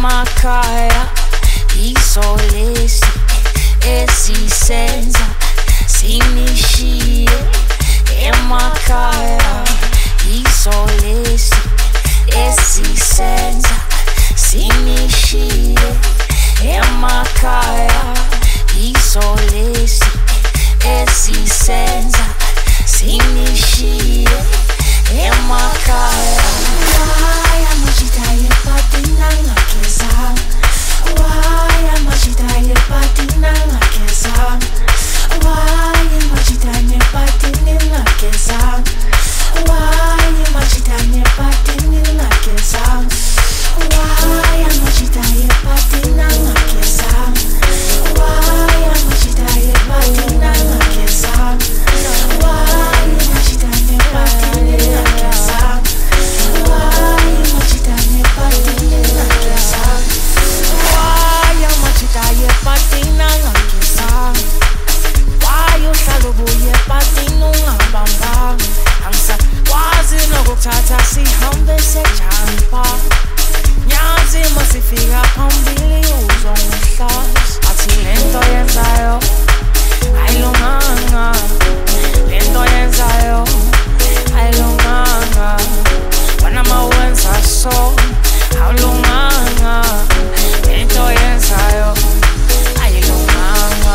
emakhaya isolesi esisenza simishiye emakhaya isolesi esisenza simishiye emakhaya isolesi esisenza simishiye emakhaya. Why am I chitaye patina ngakeza? Why am I chitaye patina ngakeza? Why am I chitaye patina ngakeza? Why am I chitaye patina ngakeza? Why am I chitaye patina ngakeza? Why am I chitaye patina ngakeza? Why am I chitaye patina ngakeza? Tata sihambe sejampa nyazi masifika phambili uzongihlas athi lento yenzayo ayilunganga lento yenzayo ayilunganga wena mawenza so awulunganga lento yenzayo ayilunganga.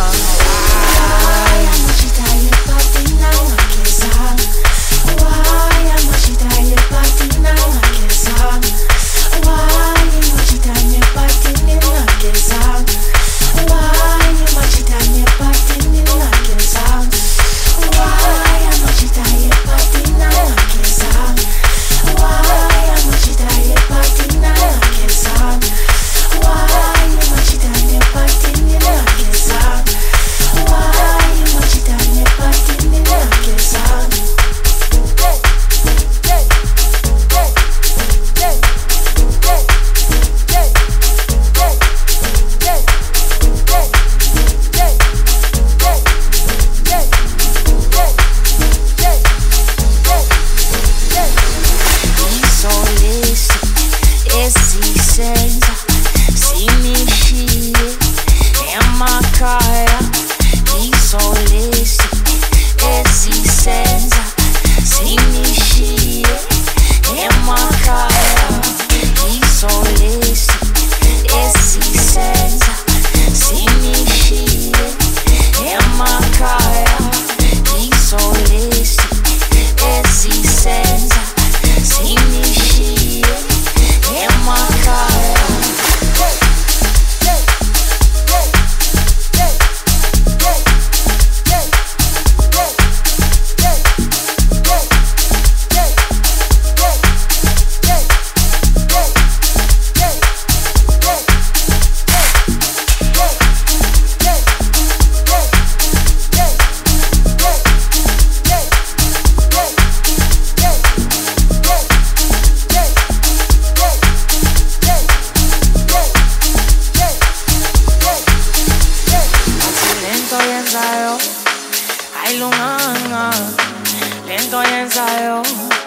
Lento yenzayo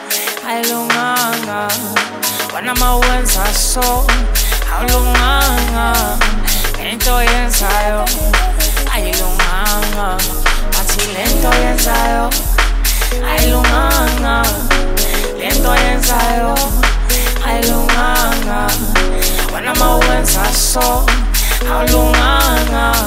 ayilunganga wena mawenza so awulunganga lento yenzayo ayilunganga athi lento yenzayo ayilunganga lento yenzayo ayilunganga wena mawenza so awulunganga